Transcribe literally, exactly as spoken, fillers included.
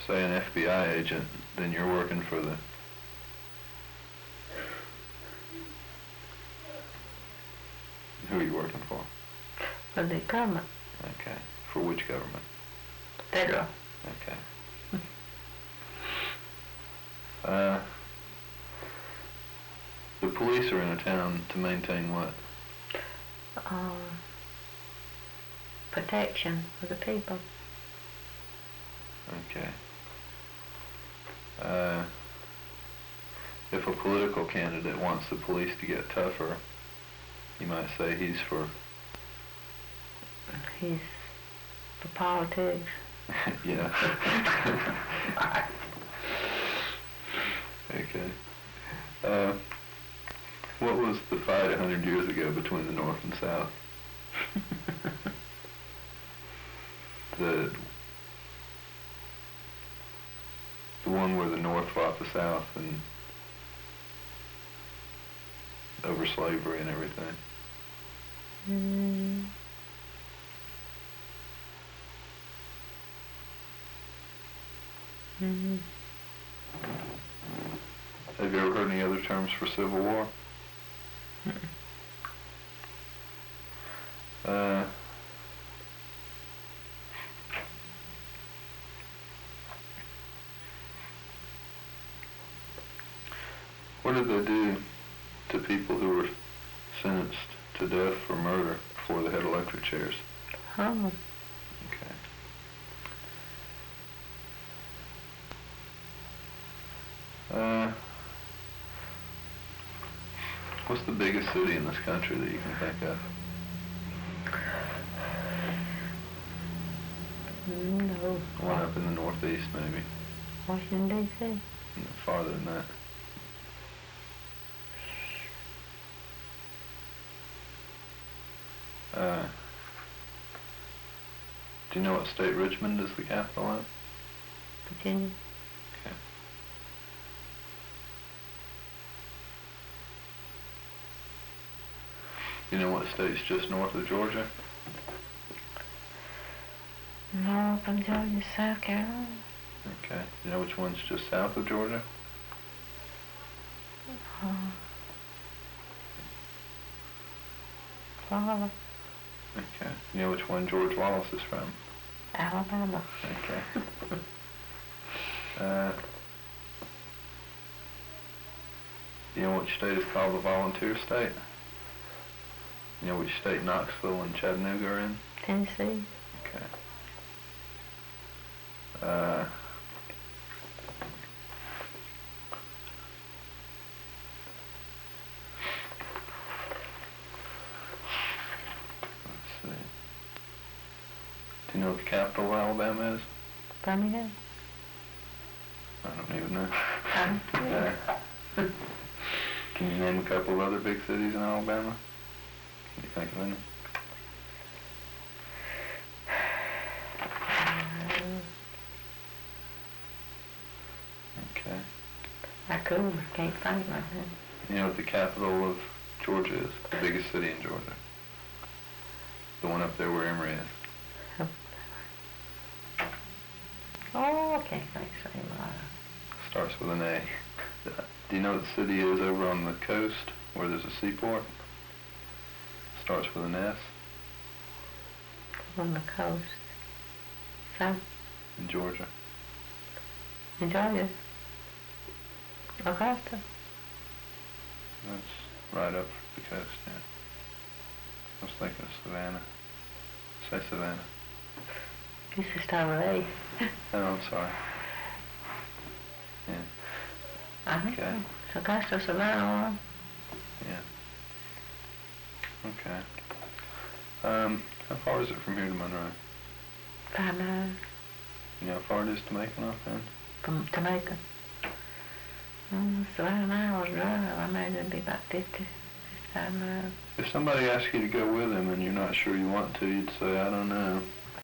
say, an F B I agent, then you're working for the... Who are you working for? For the government. Okay. For which government? Federal. Okay. Uh, the police are in a town to maintain what? Um, protection for the people. Okay. Uh, if a political candidate wants the police to get tougher, you might say he's for... He's for politics. Yeah. Okay. Uh, what was the fight a hundred years ago between the North and South? the the one where the North fought the South and over slavery and everything. Mm. Mm-hmm. Have you ever heard any other terms for Civil War? Mm-mm. Uh, what did they do to people who were sentenced to death for murder before they had electric chairs? Hung them. Okay. Uh, what's the biggest city in this country that you can think of? No. One up in the northeast, maybe. Washington, D C No, farther than that. Uh, do you know what state Richmond is the capital of? Virginia. Okay. You know what state's just north of Georgia? North of Georgia, South Carolina. Okay. You know which one's just south of Georgia? Uh, Florida. Okay. You know which one George Wallace is from? Alabama. Okay. uh, you know which state is called the volunteer state? You know which state Knoxville and Chattanooga are in? Tennessee. Okay. Uh, let's see. Do you know what the capital of Alabama is? Birmingham. I don't even know. Um, Yeah. Can you name a couple of other big cities in Alabama? Can you think of any? Okay. I could, but can't think right now. You know what the capital of Georgia is? The biggest city in Georgia. The one up there where Emory is. Oh, I can't think so much. Starts with an A. Do you know what the city is over on the coast where there's a seaport? Starts with an S. On the coast. South. In Georgia. In Georgia. Augusta. That's right up the coast, yeah. I was thinking of Savannah. Say Savannah. Used to start with A. Oh, I'm sorry. Yeah. I think Okay. so. Augusta, Savannah. Yeah. Okay. Um, how far is it from here to Monroe? Five miles. You know how far it is to Macon offhand? From Jamaica. Mm, it's about an hour's drive. I imagine it'd be about fifty, fifty-five miles. If somebody asks you to go with them and you're not sure you want to, you'd say, I don't know.